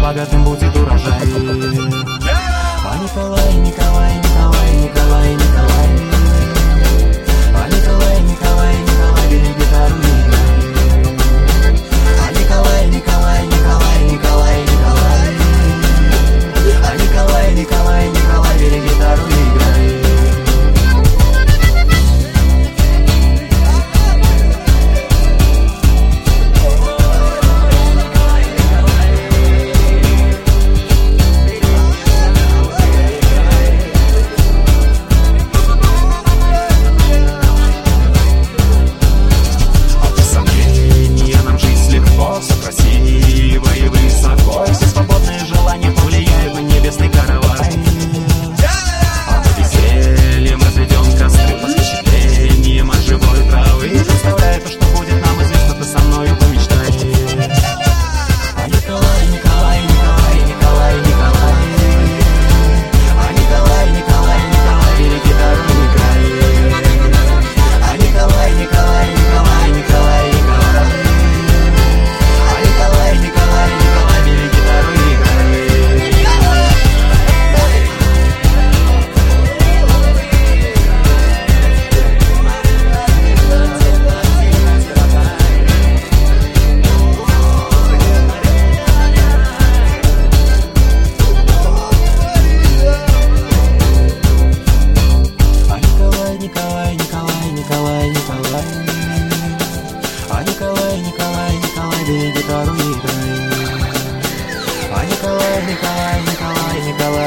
богатым будет урожай. А Николай, Николай, Николай, Николай, Николай, а Николай, Николай, Николай, бери гитару и играй. А Николай, Николай, Николай, Николай, Николай, а Николай, Николай, Николай, бери гитару и играй.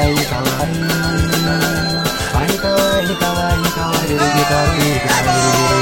Николай, Николай, Николай, бери гитару и играй.